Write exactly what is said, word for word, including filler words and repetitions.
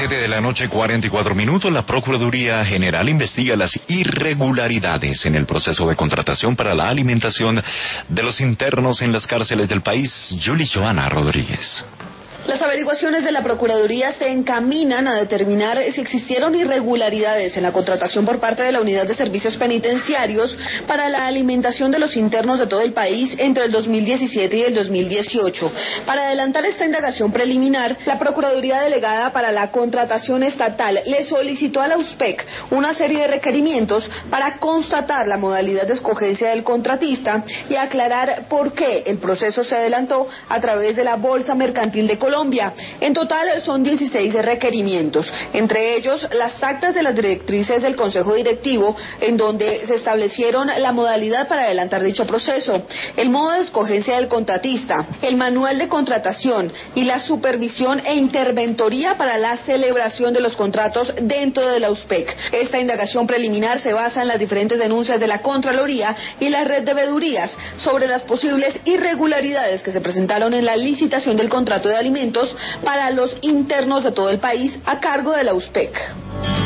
siete de la noche, cuarenta y cuatro minutos, la Procuraduría General investiga las irregularidades en el proceso de contratación para la alimentación de los internos en las cárceles del país. Yuli Joana Rodríguez. Las averiguaciones de la Procuraduría se encaminan a determinar si existieron irregularidades en la contratación por parte de la Unidad de Servicios Penitenciarios para la alimentación de los internos de todo el país entre el dos mil diecisiete y el dos mil dieciocho. Para adelantar esta indagación preliminar, la Procuraduría Delegada para la Contratación Estatal le solicitó a la U S P E C una serie de requerimientos para constatar la modalidad de escogencia del contratista y aclarar por qué el proceso se adelantó a través de la Bolsa Mercantil de Colombia. Colombia. En total son dieciséis requerimientos, entre ellos las actas de las directrices del Consejo Directivo, en donde se establecieron la modalidad para adelantar dicho proceso, el modo de escogencia del contratista, el manual de contratación y la supervisión e interventoría para la celebración de los contratos dentro de la U S P E C. Esta indagación preliminar se basa en las diferentes denuncias de la Contraloría y la red de veedurías sobre las posibles irregularidades que se presentaron en la licitación del contrato de alimentos para los internos de todo el país a cargo de la U S P E C.